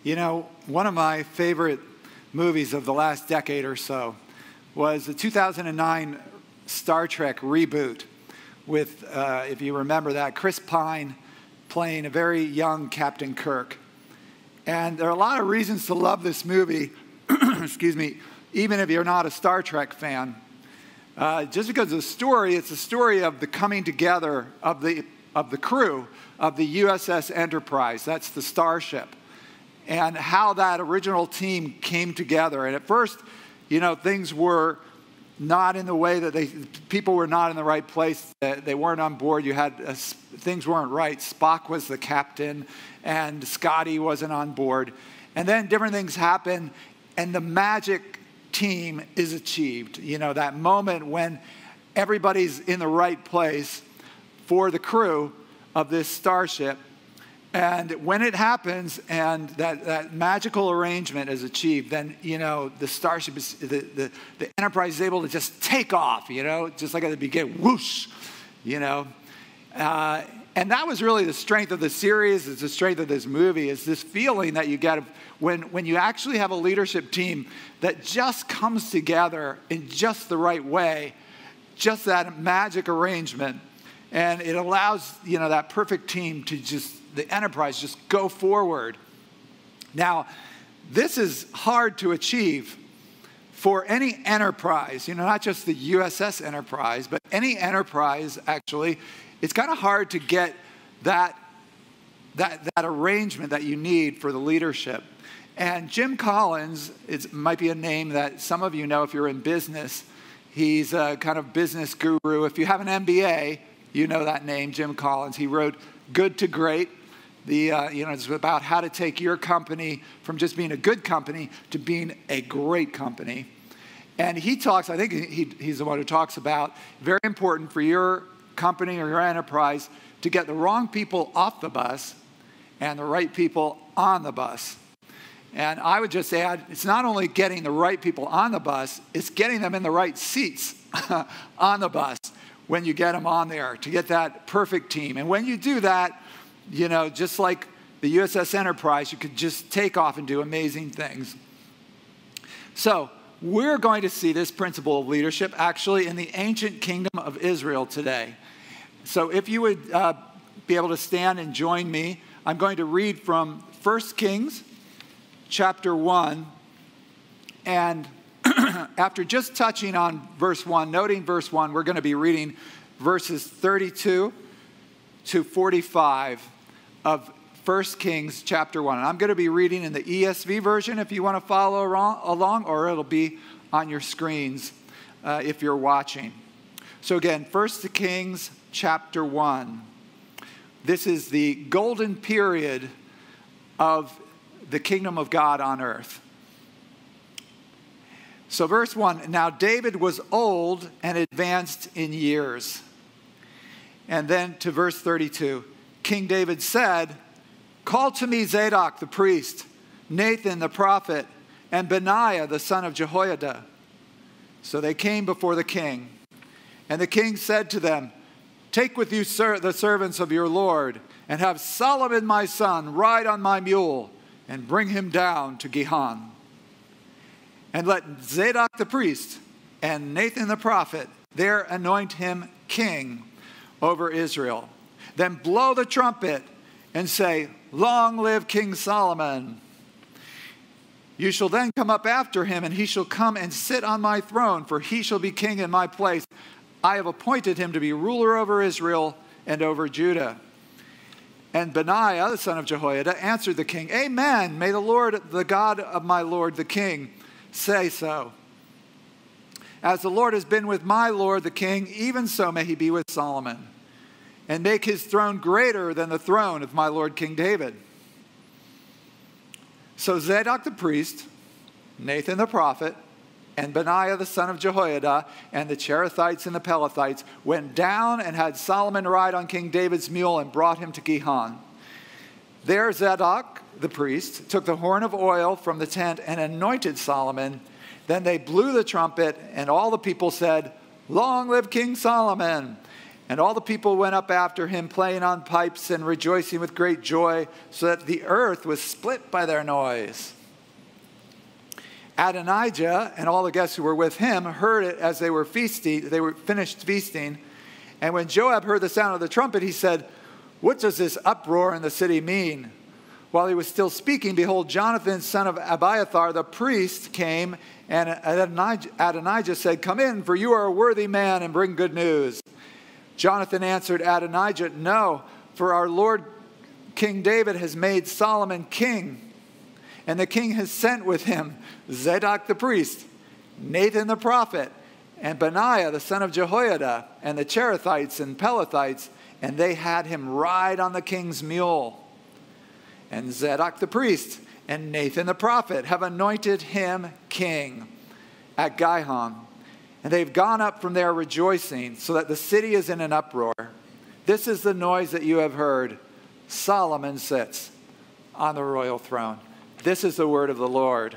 You know, one of my favorite movies of the last decade or so was the 2009 Star Trek reboot with, if you remember that, Chris Pine playing a very young Captain Kirk. And there are a lot of reasons to love this movie, excuse me, even if you're not a Star Trek fan. Just because of the story, it's a story of the coming together of the crew of the USS Enterprise. That's the starship. And how that original team came together. And at first, you know, things were not in the way that people were not in the right place. They weren't on board. You had things weren't right. Spock was the captain, and Scotty wasn't on board. And then different things happen, and the magic team is achieved. You know, that moment when everybody's in the right place for the crew of this starship. And when it happens and that magical arrangement is achieved, then, you know, the starship is, the Enterprise is able to just take off, you know, just like at the beginning, whoosh, you know. And that was really the strength of the series, it's the strength of this movie, is this feeling that you get when you actually have a leadership team that just comes together in just the right way, just that magic arrangement. And it allows, you know, that perfect team to just, the Enterprise, just go forward. Now, this is hard to achieve for any enterprise, you know, not just the USS Enterprise, but any enterprise, actually. It's kind of hard to get that arrangement that you need for the leadership. And Jim Collins, it might be a name that some of you know if you're in business. He's a kind of business guru. If you have an MBA, you know that name, Jim Collins. He wrote Good to Great. It's about how to take your company from just being a good company to being a great company. And he talks, I think he's the one who talks about, very important for your company or your enterprise to get the wrong people off the bus and the right people on the bus. And I would just add, it's not only getting the right people on the bus, it's getting them in the right seats on the bus when you get them on there to get that perfect team. And when you do that, you know, just like the USS Enterprise, you could just take off and do amazing things. So we're going to see this principle of leadership actually in the ancient kingdom of Israel today. So if you would be able to stand and join me, I'm going to read from 1 Kings chapter 1. And after just touching on verse 1, noting verse 1, we're going to be reading verses 32 to 45 of 1 Kings chapter 1. And I'm going to be reading in the ESV version if you want to follow along, or it'll be on your screens if you're watching. So again, 1 Kings chapter 1. This is the golden period of the kingdom of God on earth. So verse 1, now David was old and advanced in years. And then to verse 32, King David said, call to me Zadok the priest, Nathan the prophet, and Benaiah the son of Jehoiada. So they came before the king. And the king said to them, take with you the servants of your Lord, and have Solomon my son ride on my mule, and bring him down to Gihon. And let Zadok the priest and Nathan the prophet there anoint him king over Israel. Then blow the trumpet and say, long live King Solomon. You shall then come up after him, and he shall come and sit on my throne, for he shall be king in my place. I have appointed him to be ruler over Israel and over Judah. And Benaiah, the son of Jehoiada, answered the king, amen. May the Lord, the God of my Lord, the king, say so. As the Lord has been with my Lord, the king, even so may he be with Solomon, and make his throne greater than the throne of my Lord King David. So Zadok the priest, Nathan the prophet, and Benaiah the son of Jehoiada, and the Cherethites and the Pelethites went down and had Solomon ride on King David's mule and brought him to Gihon. There Zadok the priest took the horn of oil from the tent and anointed Solomon. Then they blew the trumpet, and all the people said, long live King Solomon. And all the people went up after him, playing on pipes and rejoicing with great joy, so that the earth was split by their noise. Adonijah and all the guests who were with him heard it as they were feasting. They were finished feasting. And when Joab heard the sound of the trumpet, he said, "What does this uproar in the city mean?" While he was still speaking, behold, Jonathan, son of Abiathar, the priest, came, and Adonijah said, "Come in, for you are a worthy man, and bring good news." Jonathan answered Adonijah, "No, for our Lord King David has made Solomon king, and the king has sent with him Zadok the priest, Nathan the prophet, and Benaiah the son of Jehoiada, and the Cherethites and Pelethites, and they had him ride on the king's mule. And Zadok the priest and Nathan the prophet have anointed him king at Gihon. And they've gone up from there rejoicing, so that the city is in an uproar. This is the noise that you have heard. Solomon sits on the royal throne." This is the word of the Lord.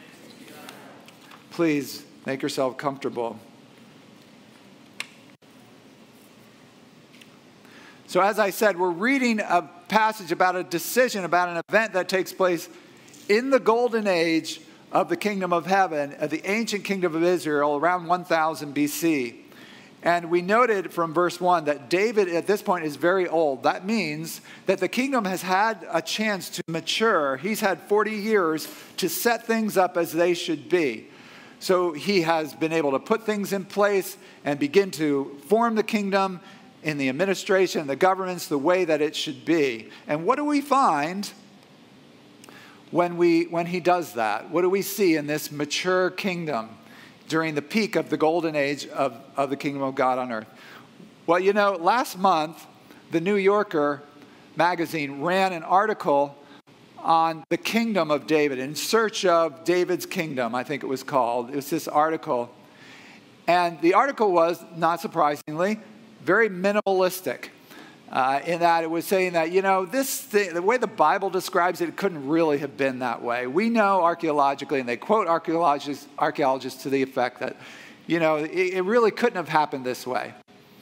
Please make yourself comfortable. So as I said, we're reading a passage about a decision, about an event that takes place in the golden age of the kingdom of heaven, of the ancient kingdom of Israel, around 1000 BC. And we noted from verse 1 that David at this point is very old. That means that the kingdom has had a chance to mature. He's had 40 years to set things up as they should be. So he has been able to put things in place and begin to form the kingdom in the administration, the governments, the way that it should be. And what do we find when he does that? What do we see in this mature kingdom during the peak of the golden age of the kingdom of God on earth? Well, you know, last month, the New Yorker magazine ran an article on the kingdom of David, In Search of David's Kingdom, I think it was called. It was this article. And the article was, not surprisingly, very minimalistic in that it was saying that, you know, the way the Bible describes it, it couldn't really have been that way. We know archaeologically, and they quote archaeologists to the effect that, you know, it really couldn't have happened this way.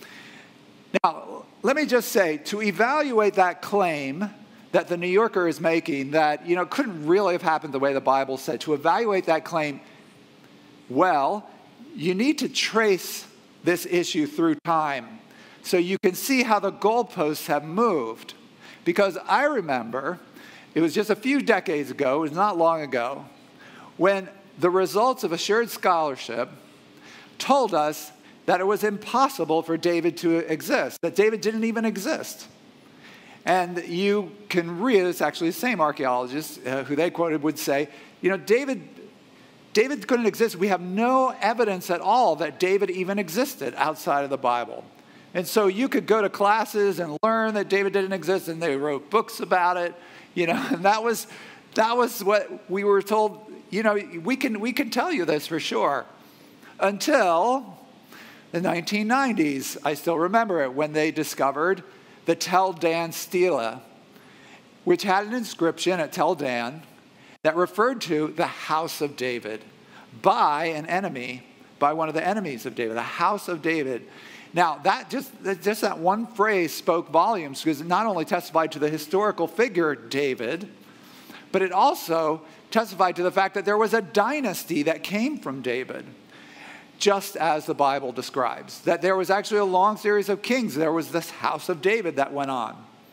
Now, let me just say, to evaluate that claim that the New Yorker is making, that, you know, couldn't really have happened the way the Bible said, to evaluate that claim, well, you need to trace this issue through time, so you can see how the goalposts have moved. Because I remember, it was just a few decades ago, it was not long ago, when the results of Assured Scholarship told us that it was impossible for David to exist, that David didn't even exist. And you can read, it's actually the same archaeologists who they quoted would say, you know, David couldn't exist. We have no evidence at all that David even existed outside of the Bible. And so you could go to classes and learn that David didn't exist, and they wrote books about it, you know, and that was what we were told. You know, we can tell you this for sure. Until the 1990s, I still remember it, when they discovered the Tel Dan Stela, which had an inscription at Tel Dan that referred to the house of David by an enemy, by one of the enemies of David, the house of David. Now, that just that one phrase spoke volumes, because it not only testified to the historical figure David, but it also testified to the fact that there was a dynasty that came from David, just as the Bible describes, that there was actually a long series of kings. There was this house of David that went on.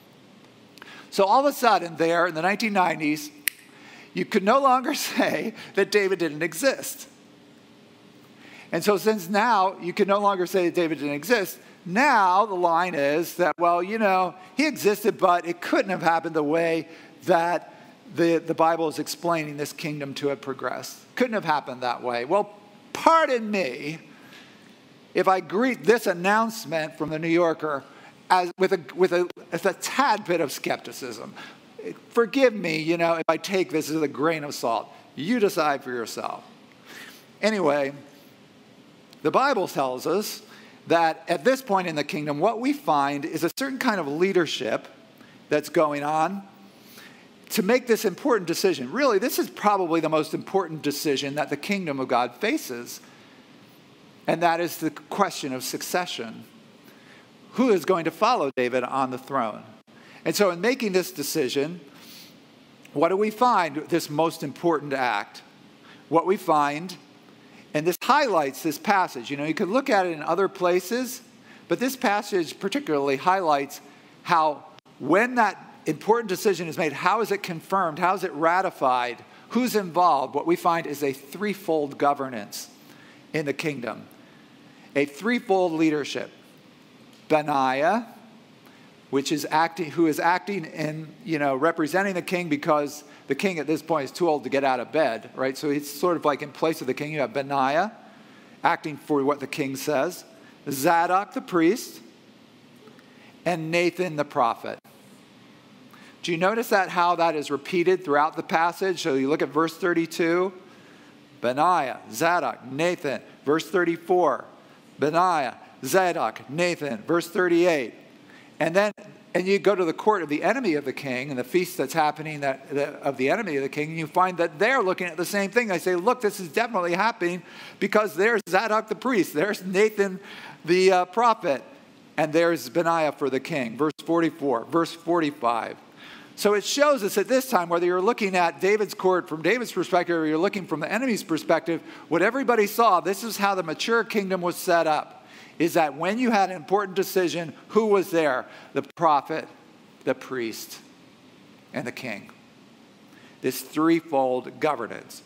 So all of a sudden there in the 1990s, you could no longer say that David didn't exist. And so since now you can no longer say that David didn't exist, now the line is that, well, you know, he existed, but it couldn't have happened the way that the Bible is explaining this kingdom to have progressed. Couldn't have happened that way. Well, pardon me if I greet this announcement from the New Yorker as with a tad bit of skepticism. Forgive me, you know, if I take this as a grain of salt. You decide for yourself. Anyway, the Bible tells us that at this point in the kingdom, what we find is a certain kind of leadership that's going on to make this important decision. Really, this is probably the most important decision that the kingdom of God faces, and that is the question of succession. who is going to follow David on the throne. And so in making this decision, what do we find? This most important act. What we find, and this highlights this passage. You could look at it in other places, but this passage particularly highlights how when that important decision is made, how is it confirmed? How is it ratified? Who's involved? What we find is a threefold governance in the kingdom. A threefold leadership. Benaiah, who is acting in, representing the king because the king at this point is too old to get out of bed, right? So he's sort of like in place of the king. You have Benaiah acting for what the king says. Zadok the priest. And Nathan the prophet. Do you notice how that is repeated throughout the passage? So you look at verse 32, Benaiah, Zadok, Nathan. Verse 34, Benaiah, Zadok, Nathan. Verse 38. And you go to the court of the enemy of the king and the feast that's happening of the enemy of the king, and you find that they're looking at the same thing. They say, look, this is definitely happening because there's Zadok the priest, there's Nathan the prophet, and there's Benaiah for the king. Verse 44, verse 45. So it shows us at this time, whether you're looking at David's court from David's perspective or you're looking from the enemy's perspective, what everybody saw, this is how the mature kingdom was set up, is that when you had an important decision, who was there? The prophet, the priest, and the king. This threefold governance.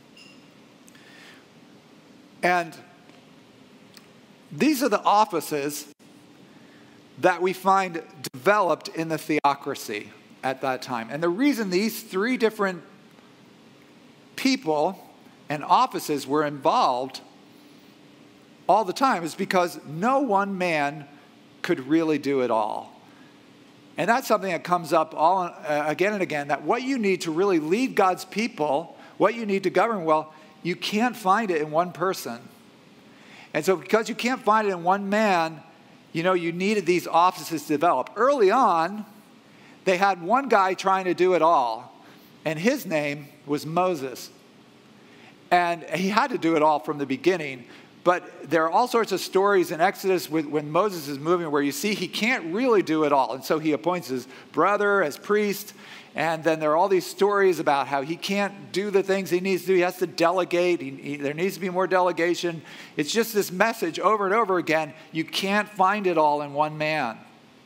And these are the offices that we find developed in the theocracy at that time. And the reason these three different people and offices were involved all the time is because no one man could really do it all. And that's something that comes up again and again, that what you need to really lead God's people, what you need to govern well, you can't find it in one person. And so because you can't find it in one man, you needed these offices to develop. Early on, they had one guy trying to do it all, and his name was Moses. And he had to do it all from the beginning. But there are all sorts of stories in Exodus when Moses is moving where you see he can't really do it all. And so he appoints his brother as priest. And then there are all these stories about how he can't do the things he needs to do. He has to delegate. There needs to be more delegation. It's just this message over and over again. You can't find it all in one man.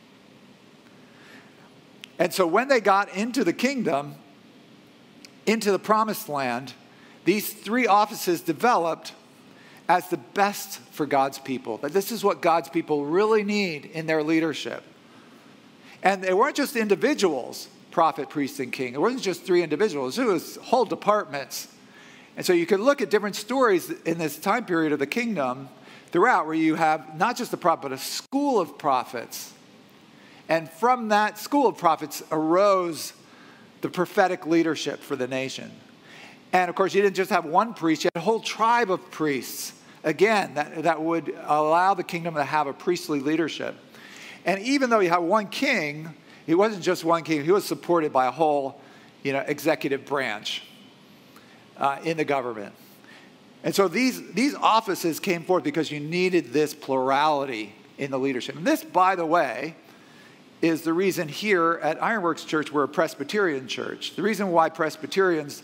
And so when they got into the kingdom, into the promised land, these three offices developed as the best for God's people. That this is what God's people really need in their leadership. And they weren't just individuals, prophet, priest, and king. It wasn't just three individuals. It was whole departments. And so you could look at different stories in this time period of the kingdom throughout where you have not just the prophet, but a school of prophets. And from that school of prophets arose the prophetic leadership for the nation. And of course, you didn't just have one priest, you had a whole tribe of priests. Again, that would allow the kingdom to have a priestly leadership. And even though you have one king, it wasn't just one king, he was supported by a whole executive branch in the government. And so these offices came forth because you needed this plurality in the leadership. And this, by the way, is the reason here at Ironworks Church we're a Presbyterian church. The reason why Presbyterians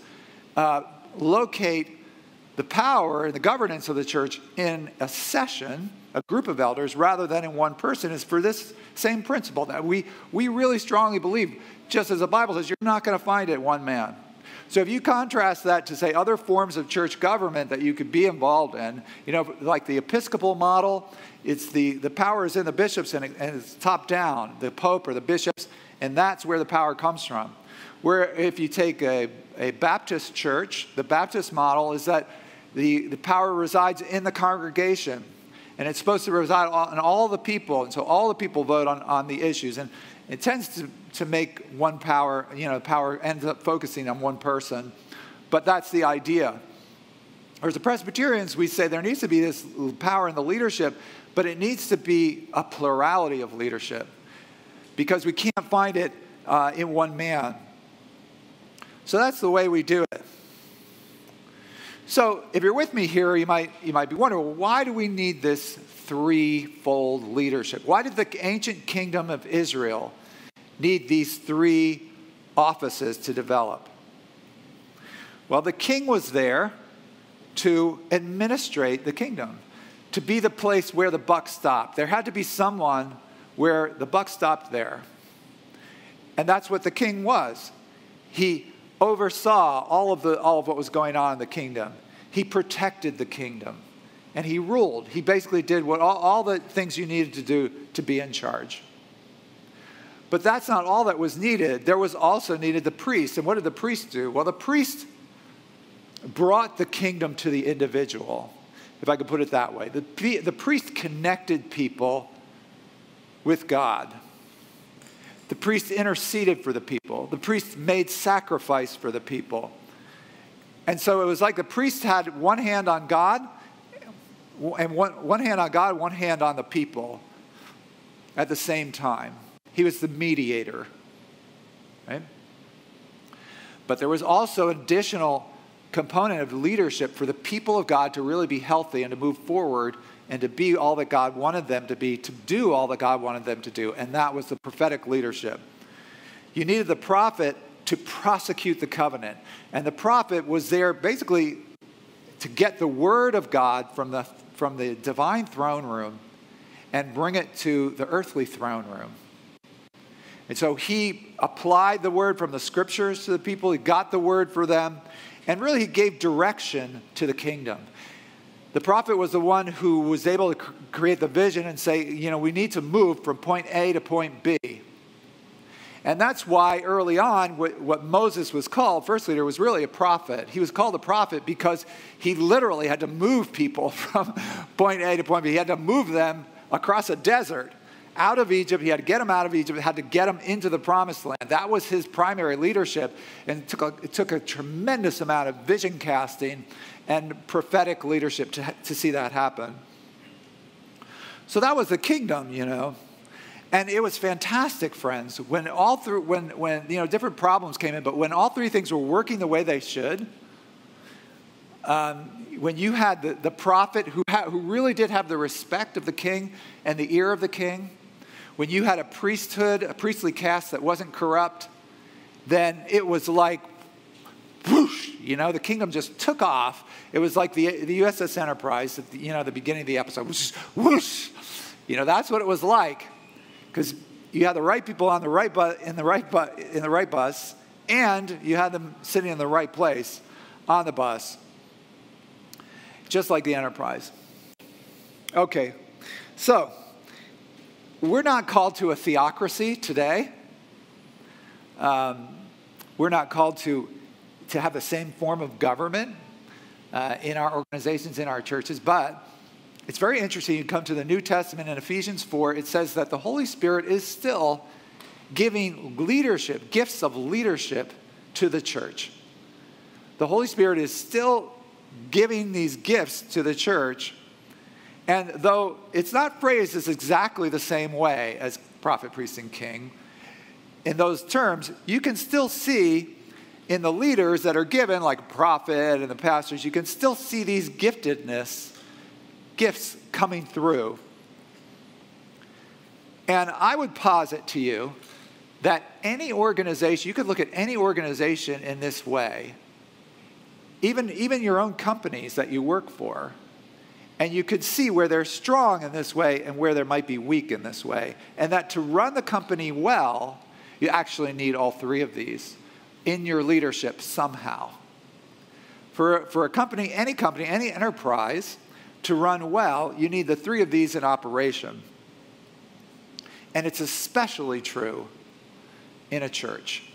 locate the power and the governance of the church in a session, a group of elders, rather than in one person is for this same principle that we really strongly believe, just as the Bible says, you're not going to find it in one man. So if you contrast that to, say, other forms of church government that you could be involved in, like the Episcopal model, it's the power is in the bishops and it's top down, the Pope or the bishops, and that's where the power comes from. Where if you take a Baptist church, the Baptist model is that the power resides in the congregation. And it's supposed to reside on all the people. And so all the people vote on the issues. And it tends to make one power, power ends up focusing on one person. But that's the idea. Whereas the Presbyterians, we say there needs to be this power in the leadership, but it needs to be a plurality of leadership. Because we can't find it in one man. So that's the way we do it. So if you're with me here, you might be wondering, well, why do we need this threefold leadership? Why did the ancient kingdom of Israel need these three offices to develop? Well, the king was there to administrate the kingdom, to be the place where the buck stopped. There had to be someone where the buck stopped there. And that's what the king was. He oversaw all of what was going on in the kingdom. He protected the kingdom. And he ruled. He basically did what all the things you needed to do to be in charge. But that's not all that was needed. There was also needed the priest. And what did the priest do? Well, the priest brought the kingdom to the individual, if I could put it that way. The priest connected people with God. The priest interceded for the people. The priest made sacrifice for the people. And so it was like the priest had one hand on God, and one hand on God, one hand on the people at the same time. He was the mediator, right? But there was also an additional component of leadership for the people of God to really be healthy and to move forward and to be all that God wanted them to be, to do all that God wanted them to do. And that was the prophetic leadership. You needed the prophet to prosecute the covenant. And the prophet was there basically to get the word of God from the divine throne room and bring it to the earthly throne room. And so he applied the word from the scriptures to the people. He got the word for them. And really he gave direction to the kingdom. The prophet was the one who was able to create the vision and say, we need to move from point A to point B. And that's why early on, what Moses was called, first leader, was really a prophet. He was called a prophet because he literally had to move people from point A to point B. He had to move them across a desert, out of Egypt. He had to get them out of Egypt. He had to get them into the promised land. That was his primary leadership. And it took a tremendous amount of vision casting and prophetic leadership to see that happen. So that was the kingdom, And it was fantastic, friends, when different problems came in, but when all three things were working the way they should, when you had the prophet who really did have the respect of the king and the ear of the king, when you had a priesthood, a priestly caste that wasn't corrupt, then it was like, whoosh, the kingdom just took off. It was like the USS Enterprise at the beginning of the episode, whoosh, whoosh. That's what it was like. Because you had the right people on the right in the right bus, and you had them sitting in the right place on the bus, just like the Enterprise. Okay, so we're not called to a theocracy today. We're not called to have the same form of government in our organizations, in our churches, but it's very interesting. You come to the New Testament in Ephesians 4, it says that the Holy Spirit is still giving leadership, gifts of leadership to the church. The Holy Spirit is still giving these gifts to the church. And though it's not phrased as exactly the same way as prophet, priest, and king, in those terms, you can still see in the leaders that are given, like prophet and the pastors, you can still see these gifts coming through. And I would posit to you that any organization, you could look at any organization in this way, even your own companies that you work for, and you could see where they're strong in this way and where they might be weak in this way. And that to run the company well, you actually need all three of these in your leadership somehow. For a company, any enterprise, to run well, you need the three of these in operation. And it's especially true in a church.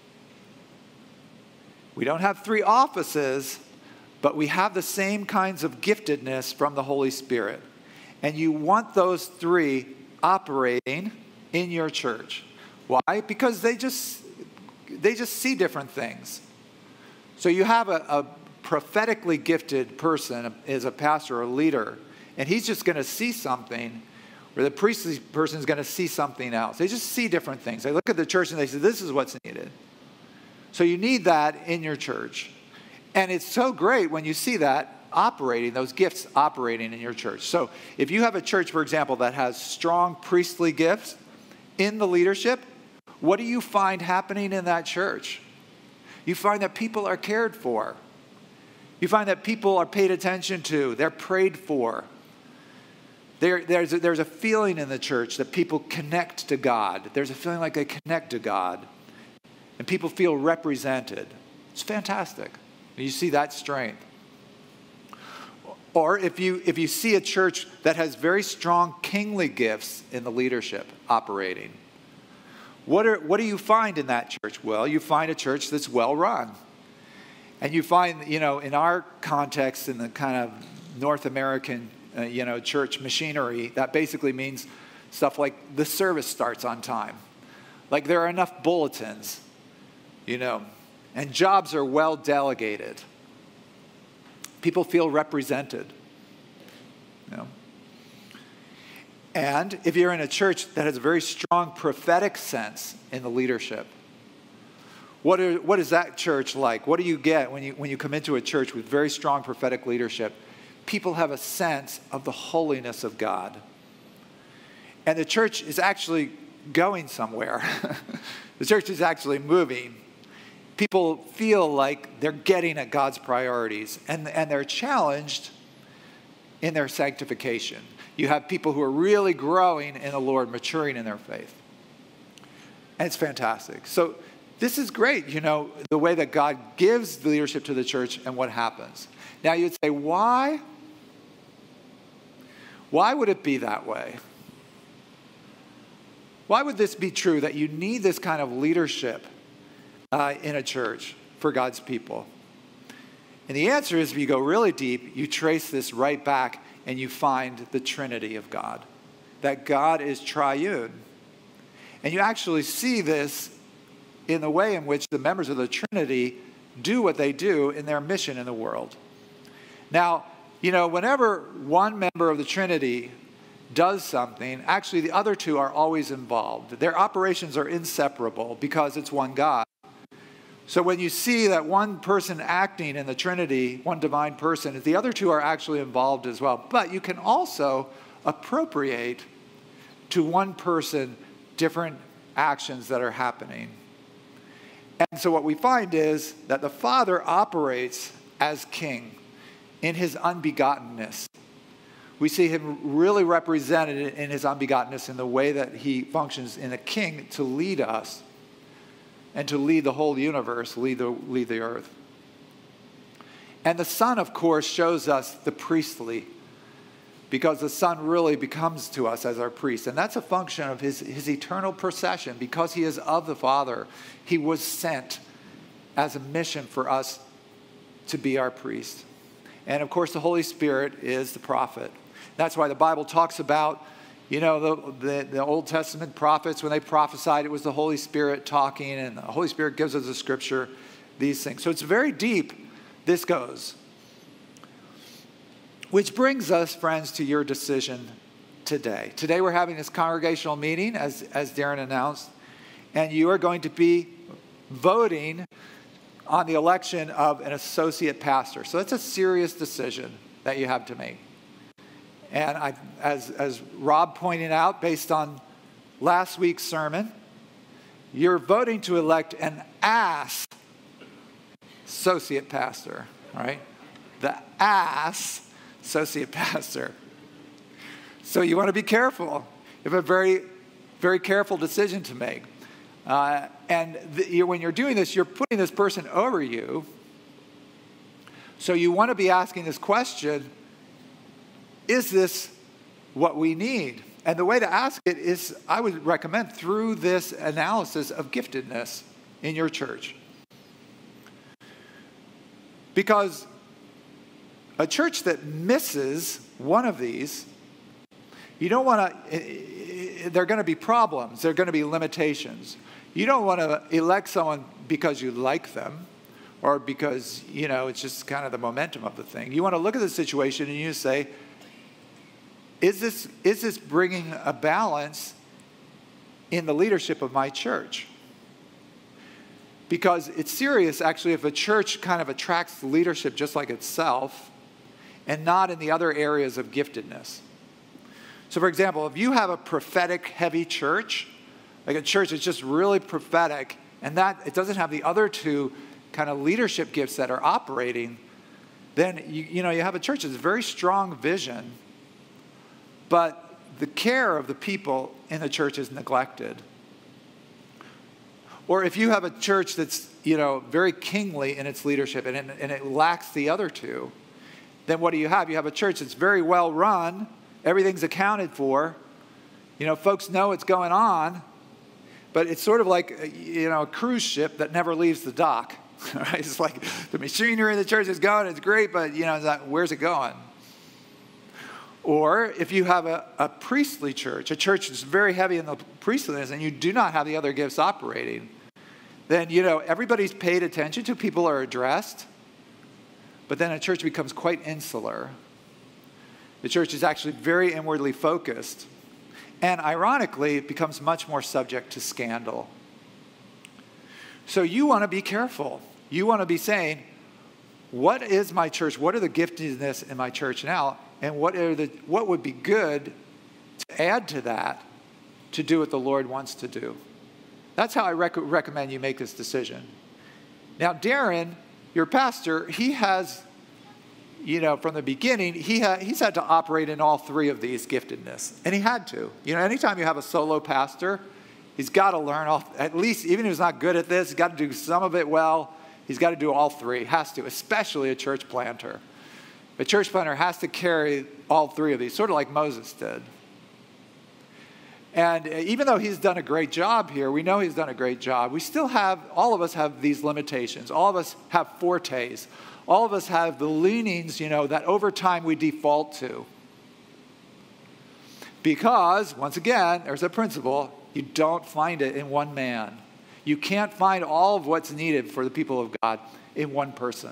We don't have three offices, but we have the same kinds of giftedness from the Holy Spirit. And you want those three operating in your church. Why? Because they just see different things. So you have a prophetically gifted person as a pastor or a leader, and he's just going to see something, or the priestly person is going to see something else. They just see different things. They look at the church and they say, this is what's needed. So you need that in your church. And it's so great when you see that operating, those gifts operating in your church. So if you have a church, for example, that has strong priestly gifts in the leadership, what do you find happening in that church? You find that people are cared for. You find that people are paid attention to. They're prayed for. There's a feeling in the church that people connect to God. There's a feeling like they connect to God. And people feel represented. It's fantastic. You see that strength. Or if you see a church that has very strong kingly gifts in the leadership operating, what do you find in that church? Well, you find a church that's well run. And you find, in our context, in the kind of North American, church machinery, that basically means stuff like the service starts on time. Like there are enough bulletins, and jobs are well delegated. People feel represented. And if you're in a church that has a very strong prophetic sense in the leadership, what is that church like? What do you get when you come into a church with very strong prophetic leadership? People have a sense of the holiness of God. And the church is actually going somewhere. The church is actually moving. People feel like they're getting at God's priorities, and they're challenged in their sanctification. You have people who are really growing in the Lord, maturing in their faith. And it's fantastic. So this is great, the way that God gives the leadership to the church and what happens. Now you'd say, why? Why would it be that way? Why would this be true, that you need this kind of leadership in a church for God's people? And the answer is, if you go really deep, you trace this right back and you find the Trinity of God, that God is triune. And you actually see this in the way in which the members of the Trinity do what they do in their mission in the world. Now, whenever one member of the Trinity does something, actually the other two are always involved. Their operations are inseparable because it's one God. So when you see that one person acting in the Trinity, one divine person, the other two are actually involved as well. But you can also appropriate to one person different actions that are happening. And so what we find is that the Father operates as king in his unbegottenness. We see him really represented in his unbegottenness in the way that he functions in a king to lead us and to lead the whole universe, lead the earth. And the Son, of course, shows us the priestly, because the Son really becomes to us as our priest. And that's a function of his eternal procession. Because he is of the Father, he was sent as a mission for us to be our priest. And of course, the Holy Spirit is the prophet. That's why the Bible talks about, the Old Testament prophets, when they prophesied, it was the Holy Spirit talking, and the Holy Spirit gives us the scripture, these things. So it's very deep, this goes. Which brings us, friends, to your decision today. Today we're having this congregational meeting, as Darren announced, and you are going to be voting on the election of an associate pastor. So that's a serious decision that you have to make. And as Rob pointed out, based on last week's sermon, you're voting to elect an associate pastor, right? The associate pastor. So you want to be careful. You have a very, very careful decision to make. When you're doing this, you're putting this person over you. So you want to be asking this question, is this what we need? And the way to ask it is, I would recommend, through this analysis of giftedness in your church. Because a church that misses one of these, you don't want to, there are going to be problems, there are going to be limitations. You don't want to elect someone because you like them or because, it's just kind of the momentum of the thing. You want to look at the situation and you say, is this bringing a balance in the leadership of my church? Because it's serious, actually, if a church kind of attracts leadership just like itself and not in the other areas of giftedness. So, for example, if you have a prophetic heavy church, like a church that's just really prophetic, and that it doesn't have the other two kind of leadership gifts that are operating, then you have a church that's very strong vision, but the care of the people in the church is neglected. Or if you have a church that's very kingly in its leadership and it lacks the other two, then what do you have? You have a church that's very well run, everything's accounted for, folks know what's going on, but it's sort of like a cruise ship that never leaves the dock. Right? It's like the machinery in the church is going, it's great, but where's it going? Or if you have a priestly church, a church that's very heavy in the priestliness, and you do not have the other gifts operating, then everybody's paid attention to, people are addressed, but then a church becomes quite insular. The church is actually very inwardly focused, and ironically, it becomes much more subject to scandal. So you want to be careful. You want to be saying, what is my church? What are the giftedness in my church now? And what would be good to add to that to do what the Lord wants to do? That's how I recommend you make this decision. Now, Darren, your pastor, he has, from the beginning, he's had to operate in all three of these giftedness. And he had to. Anytime you have a solo pastor, he's got to learn at least, even if he's not good at this, he's got to do some of it well. He's got to do all three. Has to, especially a church planter. A church planter has to carry all three of these, sort of like Moses did. And even though he's done a great job here, we know he's done a great job, we still have, all of us have these limitations. All of us have fortes. All of us have the leanings, that over time we default to. Because, once again, there's a principle, you don't find it in one man. You can't find all of what's needed for the people of God in one person.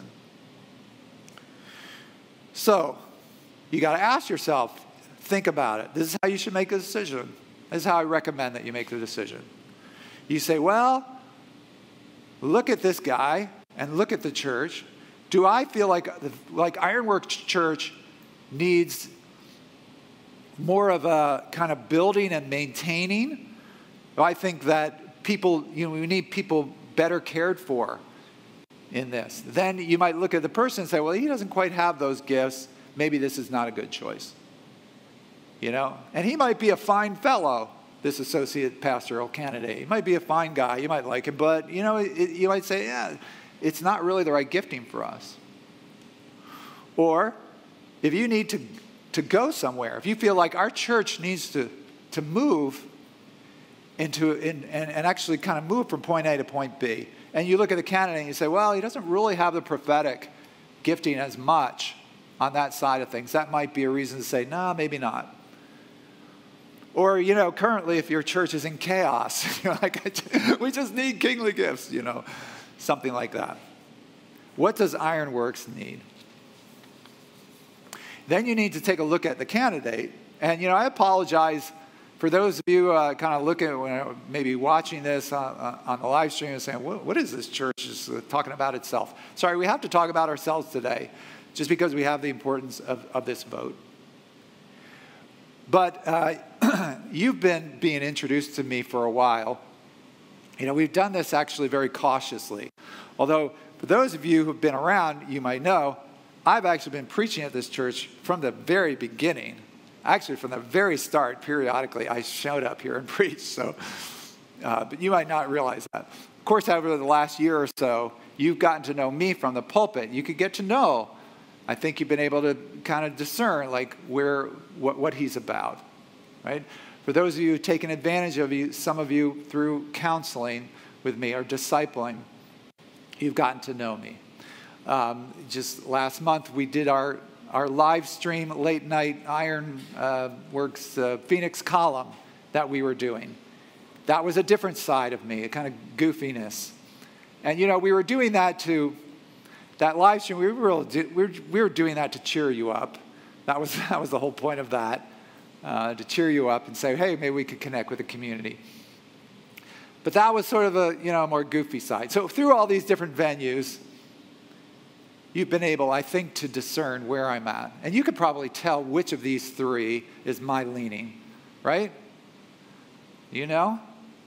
So, you got to ask yourself, think about it. This is how you should make a decision. This is how I recommend that you make the decision. You say, well, look at this guy and look at the church. Do I feel like Ironworks Church needs more of a kind of building and maintaining? I think that people, we need people better cared for in this. Then you might look at the person and say, well, he doesn't quite have those gifts. Maybe this is not a good choice. And he might be a fine fellow, this associate pastoral candidate. He might be a fine guy. You might like him. But, you might say, yeah, it's not really the right gifting for us. Or if you need to go somewhere, if you feel like our church needs to move and actually kind of move from point A to point B, and you look at the candidate and you say, well, he doesn't really have the prophetic gifting as much on that side of things, that might be a reason to say, no, maybe not. Or, currently if your church is in chaos, we just need kingly gifts, something like that. What does Ironworks need? Then you need to take a look at the candidate. And, I apologize for those of you kind of looking, maybe watching this on the live stream and saying, what is this church just talking about itself? Sorry, we have to talk about ourselves today just because we have the importance of this vote. But you've been being introduced to me for a while. We've done this actually very cautiously. Although, for those of you who've been around, you might know, I've actually been preaching at this church from the very beginning. Actually, from the very start, periodically, I showed up here and preached. So, but you might not realize that. Of course, over the last year or so, you've gotten to know me from the pulpit. You could get to know. I think you've been able to kind of discern what he's about, right? For those of you who've taken advantage of some of you through counseling with me or discipling, you've gotten to know me. Just last month, we did our live stream late night Ironworks Phoenix column that we were doing. That was a different side of me, a kind of goofiness. And, we were doing that that live stream, we were doing that to cheer you up. That was the whole point of that, to cheer you up and say, hey, maybe we could connect with the community. But that was sort of a, more goofy side. So through all these different venues, you've been able, I think, to discern where I'm at. And you could probably tell which of these three is my leaning, right? You know?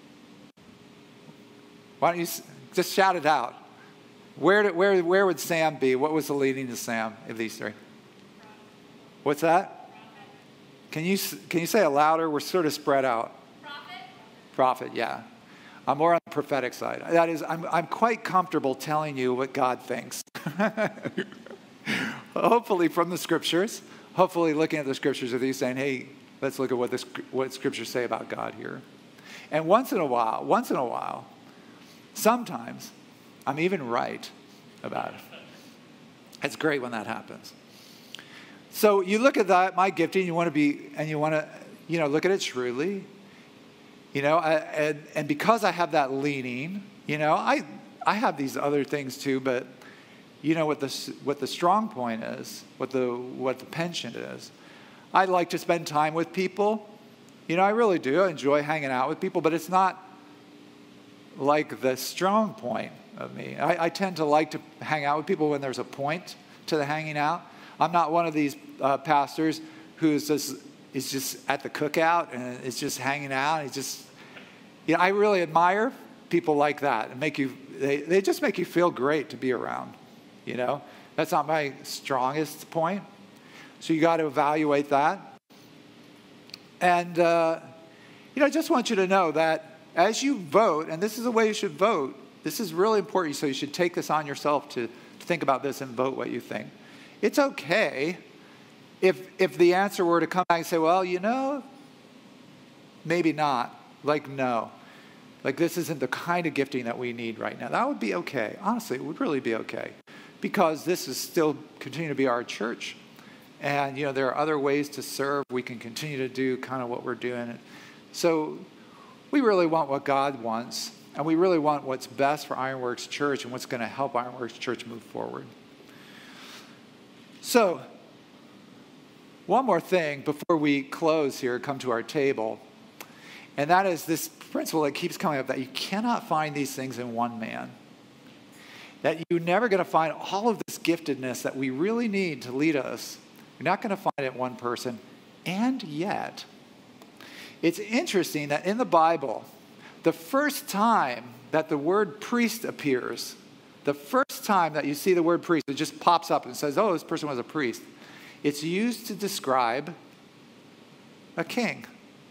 Why don't you just shout it out? Where would Sam be? What was the leading to Sam of these three? What's that? Can you say it louder? We're sort of spread out. Prophet, yeah. I'm more on the prophetic side. That is, I'm quite comfortable telling you what God thinks. Hopefully from the scriptures. Hopefully looking at the scriptures with you saying, hey, let's look at what scriptures say about God here. And once in a while, sometimes I'm even right about it. It's great when that happens. So you look at that, my gifting, you want to look at it shrewdly. And because I have that leaning, I have these other things too, but what the strong point is, what the penchant is. I like to spend time with people. I really do. I enjoy hanging out with people, but it's not like the strong point of me. I tend to like to hang out with people when there's a point to the hanging out. I'm not one of these pastors who's just at the cookout and is just hanging out. He's just, I really admire people like that and they just make you feel great to be around. That's not my strongest point. So you got to evaluate that. And, I just want you to know that as you vote, and this is the way you should vote, this is really important, so you should take this on yourself to think about this and vote what you think. It's okay if the answer were to come back and say, well, maybe not. Like, no. Like, this isn't the kind of gifting that we need right now. That would be okay. Honestly, it would really be okay. Because this is still continuing to be our church. And, there are other ways to serve. We can continue to do kind of what we're doing. So we really want what God wants. And we really want what's best for Ironworks Church and what's going to help Ironworks Church move forward. So, one more thing before we close here, come to our table. And that is this principle that keeps coming up, that you cannot find these things in one man. That you're never going to find all of this giftedness that we really need to lead us. You're not going to find it in one person. And yet, it's interesting that in the Bible, the first time that the word priest appears, the first time that you see the word priest, it just pops up and says, oh, this person was a priest. It's used to describe a king.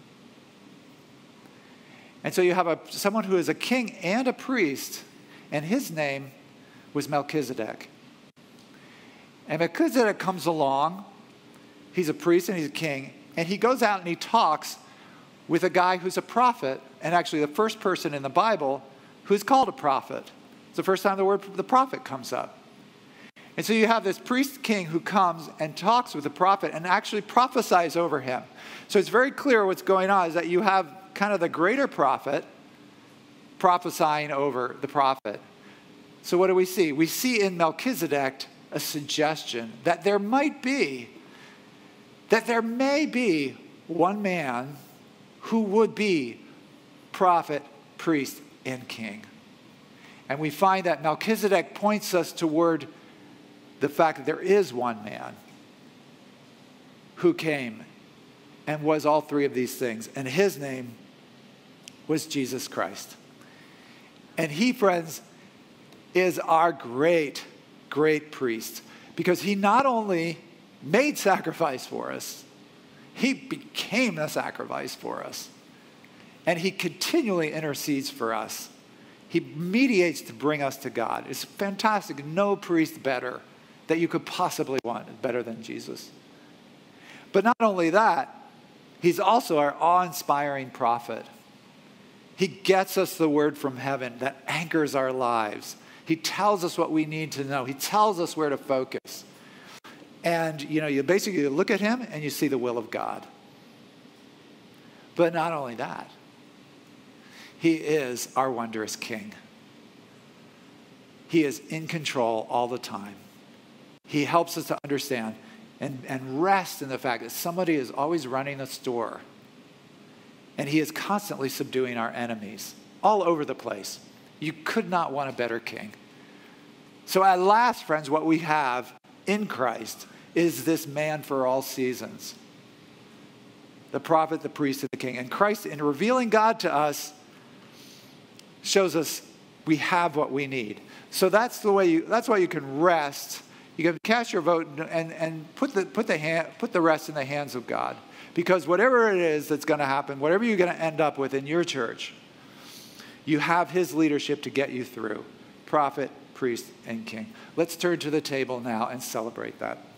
And so you have someone who is a king and a priest, and his name was Melchizedek. And Melchizedek comes along. He's a priest and he's a king. And he goes out and he talks with a guy who's a prophet, and actually the first person in the Bible who's called a prophet. It's the first time the word the prophet comes up. And so you have this priest king who comes and talks with the prophet and actually prophesies over him. So it's very clear what's going on is that you have kind of the greater prophet prophesying over the prophet. So what do we see? We see in Melchizedek a suggestion that there may be one man who would be prophet, priest, and king. And we find that Melchizedek points us toward the fact that there is one man who came and was all three of these things. And his name was Jesus Christ. And he, friends, is our great, great priest. Because he not only made sacrifice for us, he became the sacrifice for us. And he continually intercedes for us. He mediates to bring us to God. It's fantastic. No priest better that you could possibly want better than Jesus. But not only that, he's also our awe-inspiring prophet. He gets us the word from heaven that anchors our lives. He tells us what we need to know. He tells us where to focus. And, you basically look at him and you see the will of God. But not only that, he is our wondrous king. He is in control all the time. He helps us to understand and rest in the fact that somebody is always running the store. And he is constantly subduing our enemies. all over the place. You could not want a better king. So at last, friends, what we have in Christ is this man for all seasons. The prophet, the priest, and the king. And Christ, in revealing God to us, shows us we have what we need. So that's the way that's why you can rest. You can cast your vote and put the rest in the hands of God. Because whatever it is that's going to happen, whatever you're going to end up with in your church, you have his leadership to get you through. Prophet, priest, and king. Let's turn to the table now and celebrate that.